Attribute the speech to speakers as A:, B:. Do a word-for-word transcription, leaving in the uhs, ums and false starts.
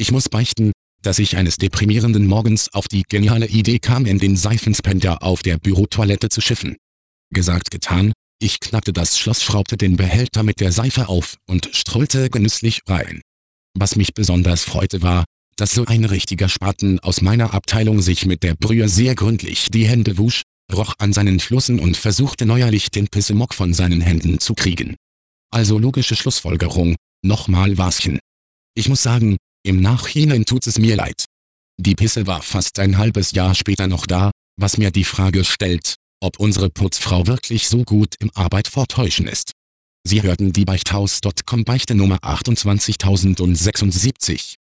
A: Ich muss beichten, dass ich eines deprimierenden Morgens auf die geniale Idee kam, in den Seifenspender auf der Bürotoilette zu schiffen. Gesagt, getan, ich knackte das Schloss, schraubte den Behälter mit der Seife auf und strollte genüsslich rein. Was mich besonders freute war, dass so ein richtiger Spaten aus meiner Abteilung sich mit der Brühe sehr gründlich die Hände wusch, roch an seinen Flossen und versuchte neuerlich den Pissemock von seinen Händen zu kriegen. Also logische Schlussfolgerung, nochmal Waschen. Ich muss sagen, im Nachhinein tut es mir leid. Die Pisse war fast ein halbes Jahr später noch da, was mir die Frage stellt, ob unsere Putzfrau wirklich so gut im Arbeit vortäuschen ist. Sie hörten die Beichthaus Punkt com Beichte Nummer achtundzwanzigtausendsechsundsiebzig.